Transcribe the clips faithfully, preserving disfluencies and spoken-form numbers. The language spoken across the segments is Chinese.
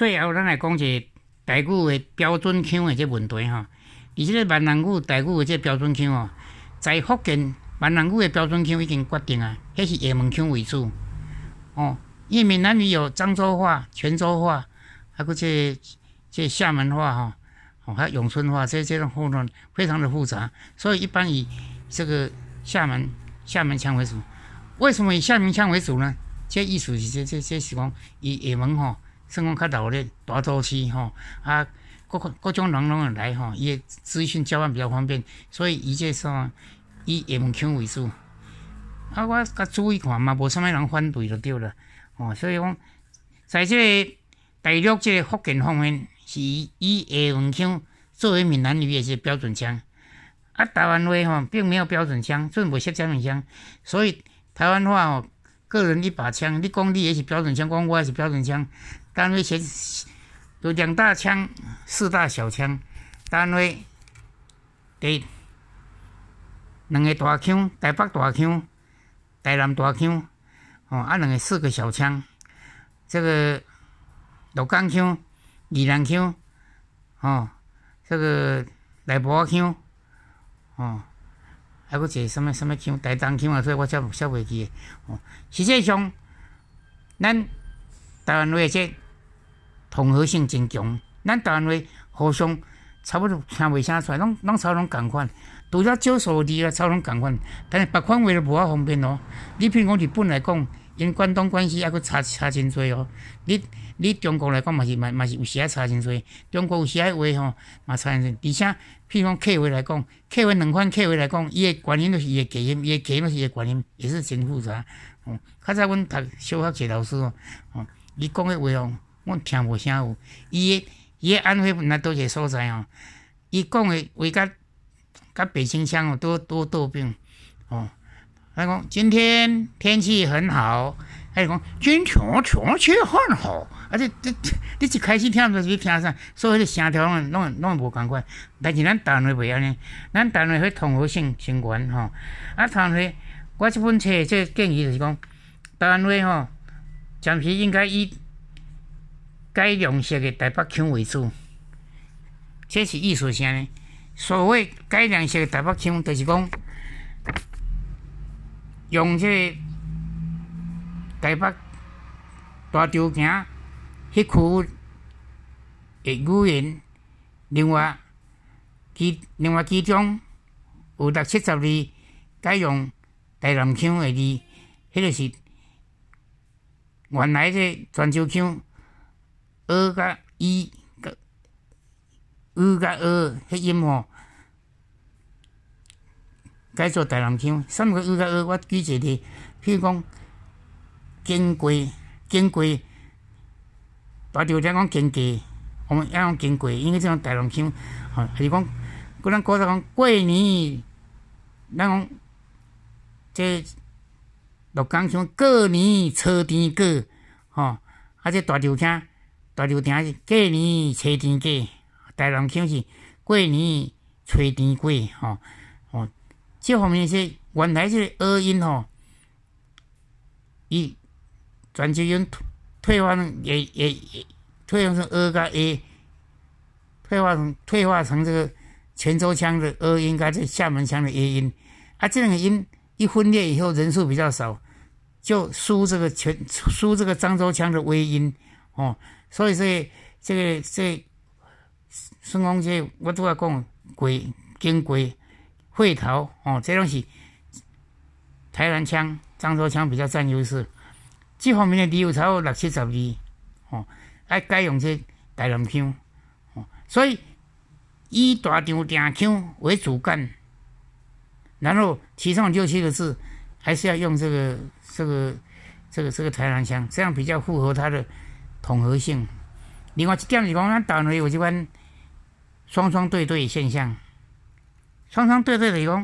最后咱来讲一个台语的标准腔的这问题吼。而且个闽南语、台语的这标准腔哦，在福建闽南语的标准腔已经决定啊，迄是厦门腔为主哦。因为闽南语有漳州话、泉州话，还有这这厦门话哈，哦，还有永春话，这这种互动非常的复杂，所以一般以这个厦门厦门腔为主。为什么以厦门腔为主呢？这意思是这这这是讲以厦门吼，算讲较老的大都市吼啊。各各种人拢会来吼，伊个资讯交换比较方便，所以伊这说以厦门腔为主。啊，我甲注意看嘛，无啥物人反对就对了。哦，所以讲，在这个大陆这个福建方面是以厦门腔作为闽南语的是标准腔。啊，台湾话吼并没有标准腔，准无识标准腔，所以台湾话吼个人一把枪，你讲你也是标准腔，讲我也是标准腔，单位先。有两大腔，四大小腔，单位第两个大腔，台北大腔，台南大腔，哦，啊，两个四个小腔，这个鹿港腔、宜兰腔，哦，这个内埔腔，哦，还有一个什么什么腔，台东腔啊，所以我才才袂记的。哦，实际上，咱台湾话这。统合性真强，咱台湾话互相差不多听袂啥出来，拢拢差不多共款，除了少数字啊，差不多共款，但是别款话就无法方便哦。你譬如讲日本来讲，因关东关西还佫差差真多哦。你你中国来讲嘛是嘛嘛是有时啊差真多，中国有时啊话吼嘛差真多，而且譬如讲客话来讲，客话两款客话来讲，伊的原因就是伊的基因，伊的基因就是伊的原因，也是真复杂。哦，较早阮读小学册老师哦，哦，伊讲的话哦。我听无啥有，伊个伊个安徽那都一个所在哦，伊讲的话甲甲北京腔哦都都倒变哦。他讲今天天气很好，还讲今天天气很好，啊这这你一开始听就是听啥，所以个声调拢拢拢无共款。但是咱台湾话袂安尼，咱台湾话统合性真悬吼。啊，台湾话我这本册这建议就是讲，台湾话吼，暂时应该以改良式的台北腔为主，这是意思啥呢？所谓改良式的台北腔，就是讲用这个台北大条行迄区的语言，另外其另外其中有六七十字改用台南腔的字，迄个是原来这泉州腔。呃甲伊甲呃甲呃，迄音吼改做台南腔。什么个呃甲呃？我举一个例，譬如讲经过经过，大条仔讲经过，我们要用经过，因为这种台南腔，吼，还是讲，个咱古早讲过年，咱讲这鹿港腔过年初天过，吼，啊这大条仔。大条町是过年初天过，台南腔是过年初天过，吼、哦、吼，这方面是原来这个儿音吼，伊泉州音退化成也也退化成儿甲 a， 退化成退化成这个泉州腔的儿音跟这厦门腔的 a 音，啊，这两个音一分裂以后人数比较少，就输这个全输这个漳州腔的微音，哦。所以说，这个这算讲这我拄仔讲过经过会头哦，这拢是台南腔、漳州腔比较占优势。这方面的理由才有六七十字哦，爱改用这台南腔哦，所以以大张定腔为主干，然后其中六七个字还是要用这个这个这个这个台南腔，这样比较符合它的。统合性，另外一点是讲，咱台湾有即款双双对对现象。双双对对就是讲，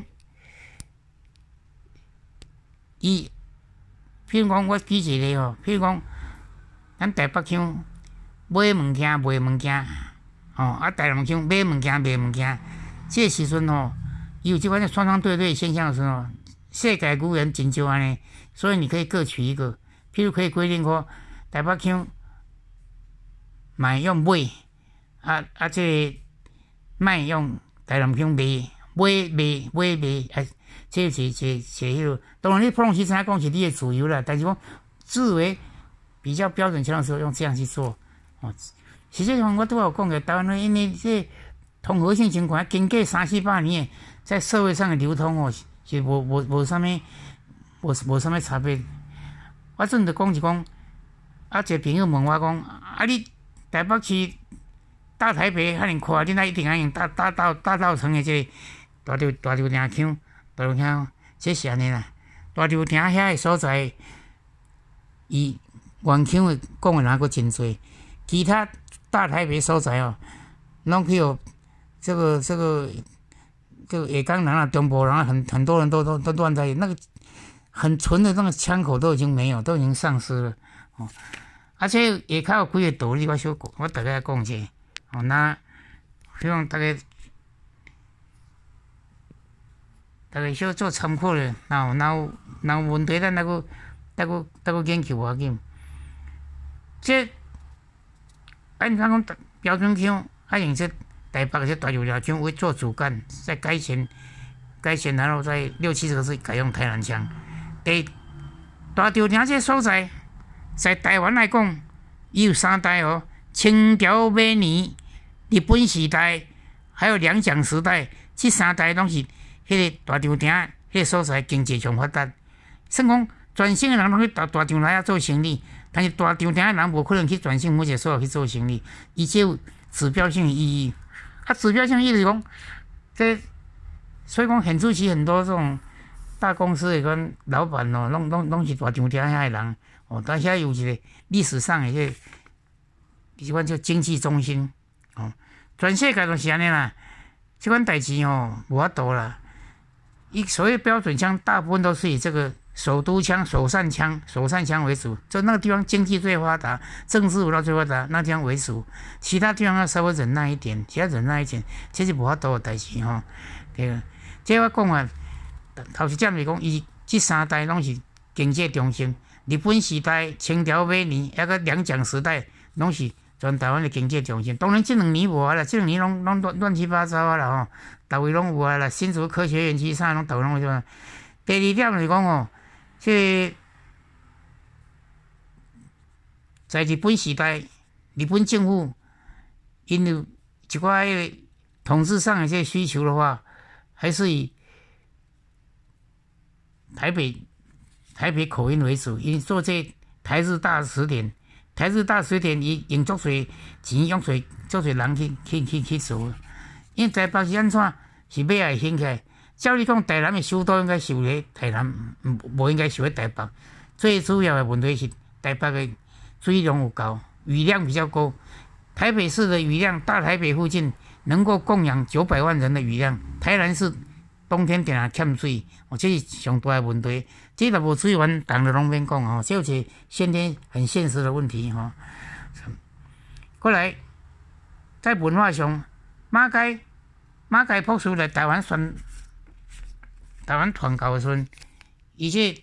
伊，譬如讲，我举一个吼，譬如讲，咱台北腔买物件卖物件，吼、哦，啊台南腔买物件卖物件，这个时阵吼，伊有即款双双对对现象的时候，世界语言真少安尼，所以你可以各取一个，譬如可以规定说，台北腔。 买用买，啊啊这卖用台南腔卖买卖买卖，啊，这是是是迄个。当然你普通时才讲是你的自由啦，但是讲字为比较标准腔的时候，用这样去做。哦，实际上我都有讲的，台湾因为这统合性情况经过三四百年，在社会上的流通哦，是无无无啥物，无无啥物差别。我阵就讲是讲，啊，一个朋友问我讲，啊，你台北市大台北，遐尼快，你哪一定爱用大大道大道城的这个大条大条埕腔，大条腔，这是安尼啦。大条埕遐个所在，伊原腔的讲的人佫真多，其他大台北所在哦，拢去有这个这个这个下港人啊、中部人啊，很很多人都都都乱在那个很纯的那个腔口都已经没有，都已经丧失了哦。而且下口有几个道理，我小我大概讲一下哦。那希望大家大家小做参考咧，然后然后然后问题咱那个那个那个研究无要紧。这按咱讲标准腔，啊用这台北这大条条腔为做主干，再改弦改弦，然后在六七十个字改用台南腔。第大条埕这所在，在台湾来讲，伊有三代哦：清朝末年、日本时代，还有两蒋时代，这三代拢是迄个大条埕迄个所在经济上发达。算讲全省的人拢去大大条来做生意，但是大条埕的人无可能去全省每一个所去做生意，伊只有指标性的意义。啊，指标性意义就是讲，这所以讲很出奇很多这种大公司的跟老板哦，拢拢拢是大条埕遐的人哦，但遐有一个历史上的这即款叫经济中心哦，全世界都是安尼啦。即款代志哦，无法度啦。伊所谓标准腔，大部分都是以这个首都腔、首善腔、首善腔为主，就那个地方经济最发达，政治文化最发达，那地方为主。其他地方要稍微忍耐一点，其他忍耐一点，这是无法度的代志吼。对个，这我讲啊，头一点是讲，伊这三代拢是经济中心。日本时代、清朝末年，还个两蒋时代，拢是全台湾的经济中心。当然，这两年无啊啦，这两年拢拢乱乱七八糟啊啦吼，到位拢有啊啦，新竹科学园区啥拢到位拢有啊。第二点就是讲哦，这在日本时代，日本政府因有一寡统治上的这需求的话，还是以台北台北口音为主，因做这台日大词典，台日大词典伊用足侪钱，用侪足侪人去去去去做，因为台北是安怎是买来兴起来。照理讲，台南的首都应该是伫台南，无应该是伫台北。最主要的问题是台北的水量有高，雨量比较高。台北市的雨量，大台北附近能够供养九百万人的雨量，台南市冬天定下欠水，哦，这是上大的问题。这若无水源，当然拢免讲哦，这是先天很现实的问题哈。过来，在文化上，马街马街博士来台湾宣。台湾传教的时阵，伊这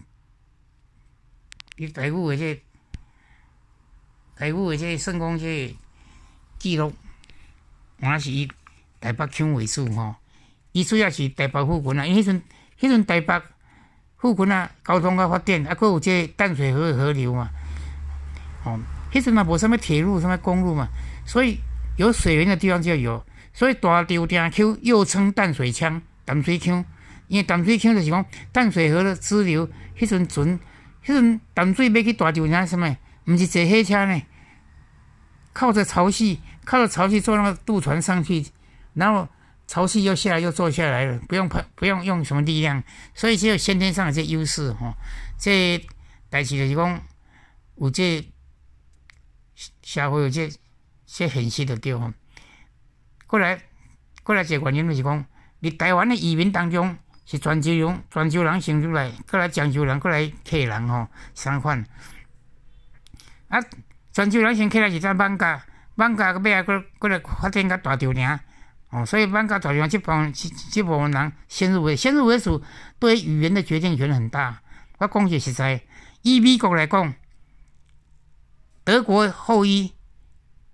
伊台语的这台语的这算讲这记录，原是以台北腔为主吼。伊主要是台北附近啊，因为迄阵迄阵台北附近啊，交通较发展，啊，佫有这淡水河的河流嘛，哦，迄阵嘛无啥物铁路、啥物公路嘛，所以有水源的地方就有，所以大条埕腔又称淡水腔、淡水腔。因为淡水腔就是讲淡水河的支流，迄阵船，迄阵淡水要去大条埕什么？毋是坐火车呢，靠着潮汐，靠着潮汐坐那个渡船上去，然后潮汐又下来又坐下来了，不用不用用什么力量，所以只有先天上的这优势吼。这代志就是讲有这社会有这这现实的对吼。过来过来一个原因就是讲，伫台湾的移民当中。是泉州人，泉州人生出来，过来漳州人，过来客人吼，相反。啊，泉州人先起来是在艋舺，艋舺尾啊，过过来发展到大条埕，哦，所以艋舺大条埕这帮这这部分人先入为先入为主，对语言的决定权很大。我讲句实在，以美国来讲，德国后裔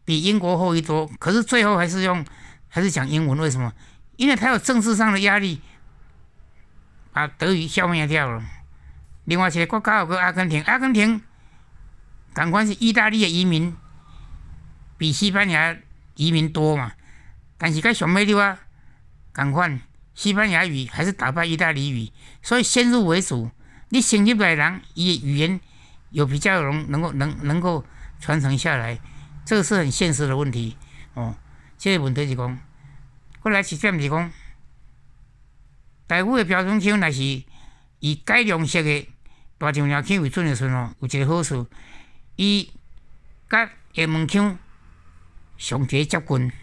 比英国后裔多，可是最后还是用还是讲英文，为什么？因为他有政治上的压力，把德语消灭掉了。另外一个国家有个阿根廷，阿根廷同款是意大利的移民比西班牙移民多嘛，但是该上尾了啊，同款西班牙语还是打败意大利语，所以先入为主，你先入来人，伊语言有比较容能够能能够传承下来，这个是很现实的问题哦。这个问题是讲，过来一点是讲，台语的标准腔若是以改良式的大象鸟腔为准的时候，有一个好处，伊甲厦门腔上节接近。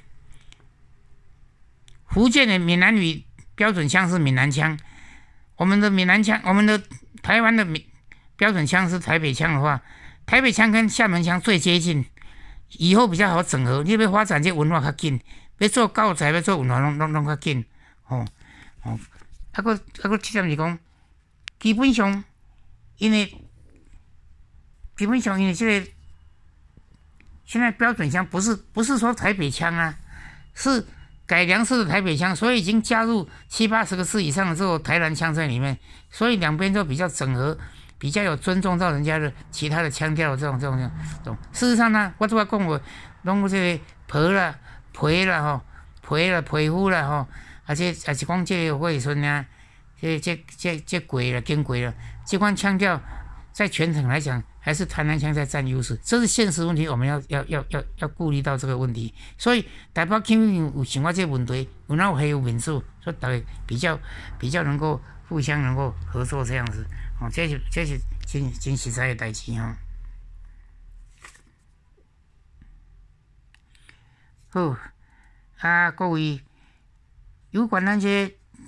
福建的闽南语标准腔是闽南腔，我们的闽南腔，我们的台湾的标准腔是台北腔的话，台北腔跟厦门腔最接近，以后比较好整合。你要发展这文化较紧，要做教材，要做文化，拢拢拢较紧。哦哦，啊个啊个，这点是讲，基本上，因为基本上因为这个现在标准腔不是不是说台北腔啊，是改良式的台北腔，所以已经加入七八十个字以上的这种台南腔在里面，所以两边都比较整合，比较有尊重到人家的其他的腔调的这种这种这种。事实上呢，我都要讲我弄个这个婆啦、陪啦吼、陪啦、陪夫啦吼，而且也是讲这个我时阵啊，这这这这鬼了、跟鬼了，这款腔调在全省来讲，还是台南腔在占优势，这是现实问题，我们要要要要要顾虑到这个问题。所以台北腔有想过这个问题，有那还有民主，所以大家比较比较能够互相能够合作这样子。哦，这是这是真真实在的代志哈。好啊，各位，有关咱这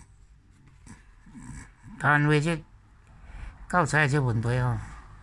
台湾话这教材这问题吼，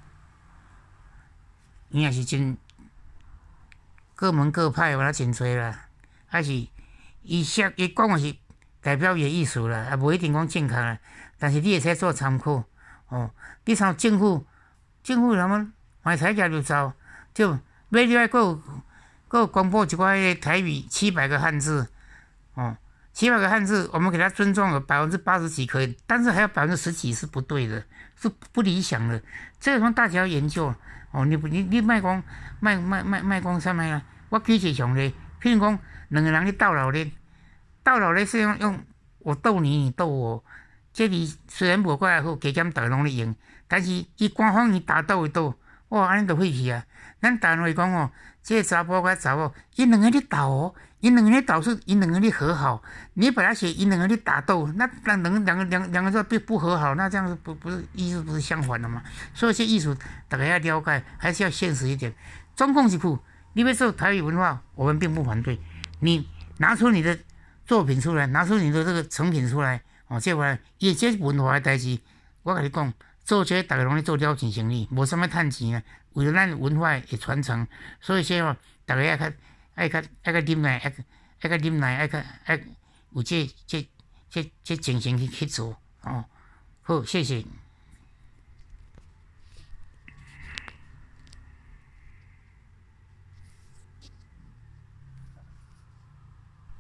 伊也是真各门各派有啦真多啦，还是伊写伊讲的是代表伊的意思啦，也无一定讲正确啦，但是你会使做参考。哦，你像政府，政府他们买台价就走，就买了还有还有公布一寡台语七百个汉字，哦，七百个汉字，我们给他尊重了百分之八十几可以，但是还有百分之十几是不对的，是不理想的。这个东西大家要研究哦。你不你你卖讲卖卖卖卖讲啥物啊？我举一个常例，譬如讲两个人咧斗闹咧，斗闹咧是用用我斗你，你斗我。这里虽然无怪好，加减大家拢咧用，但是伊官方伊打斗一斗，哇，安尼就废去啊！咱台湾话讲哦，这个查甫甲查某，因两个咧斗哦，因两个咧斗是因两个咧和好，你把它写因两个咧打斗，那那两两个两两个就不不和好，那这样子不不是意思不是相反的吗？所以这艺术大家要了解，还是要现实一点。中共是苦，你要做台语文化，我们并不反对，你拿出你的作品出来，拿出你的这个成品出来。哦，这话，伊这文化的代志，我甲你讲，做这大家拢咧做了钱生意，无啥物趁钱啊。为了咱文化的传承，所以说哦，大家爱较爱较爱较忍耐，爱爱较忍耐，爱较爱有这这这这精神去去做哦。好，谢谢。